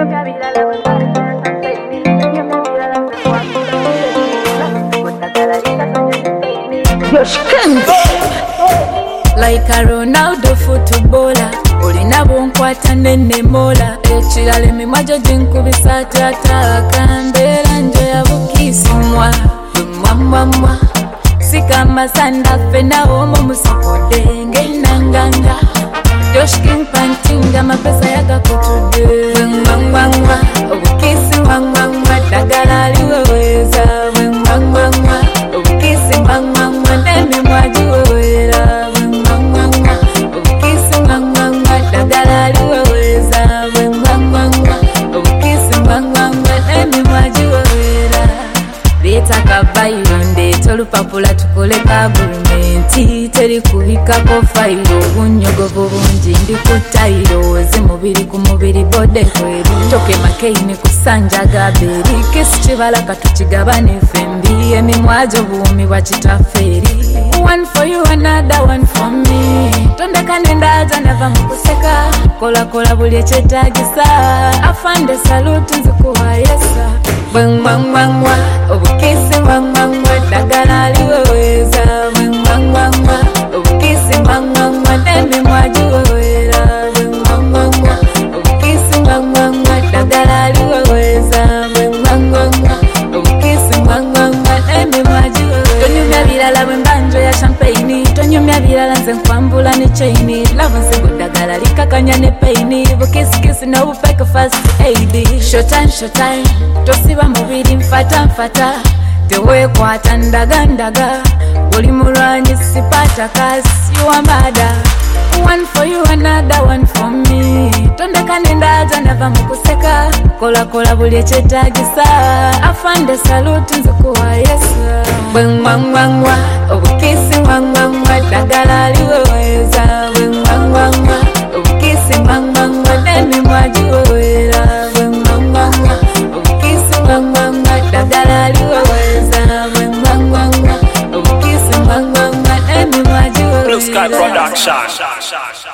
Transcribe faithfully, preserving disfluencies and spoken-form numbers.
Like a Ronaldo footballer, olina bonkwata nene mola. Ekirala emimwajo ginkubisa tata kambera njo ya bukisi mwa mwa mwa mwa. Sika masanda fena omo musipode ngenanganga. Josh King pantinga mapesa yaga kutude. Mwa mwa mwa obukisi mwa mwa mwa dagala liweweza. Mwa mwa mwa obukisi mwa mwa mwa nemi mwaji wewera. Mwa mwa mwa obukisi mwa mwa mwa dagala liweweza. Mwa mwa mwa obukisi mwa mwa mwa nemi mwaji wewera. Leta kabairo ndeeta olupapula tukole ka gurumenti. Teri kubikako fayiro obunyogovu bungi ndi ku tayiro. Oze mubiri ku mubiri bode kweri. Toke makeini kusanja gaberi. Kesi kibala katukigabane fembi. Emimwajo buumi bwa kitaferi. One for you another one for me. Tondeka nendaza nava mukuseka. Kola kola buli ekyetaagisa. Afande saluti nzikuwa yesa. Mwa mwa mwa obukisi mwa mwa mwa dagala liweweza. Mwa mwa mwa obukisi mwa mwa mwa nemi mwaji wewera. Mwa mwa mwa obukisi mwa mwa mwa dagala liweweza. Mwa mwa mwa obukisi mwa mwa mwa nemi mwaji wewera. Tonyumya bilala bwembanjo ya champagne. Tonyumya bilala nze nkwambula ne chaini. Love nsigo dagala likakanya ne paini. Bukisi kisi no bupeka fast aid. Showtime showtime tosiba mubiri mfata mfata. Tewekwata ndaga ndaga. Oli mulwanyi sipata kasi wambada. One for you another one for me. Tondeka nendaza nava mukuseka. Kola kola buli ekyetaagisa. Afande saluti nzikuwa yesa. Mwa mwa mwa obukisi mwa mwa mwa dagala liweweza. Mwa mwa mwa obukisi mwa mwa mwa nemi mwaji wewera. Mwa mwa mwa obukisi mwa mwa mwa dagala liweweza. Mwa mwa mwa obukisi mwa mwa mwa nemi mwaji wewera. Blue Sky Production.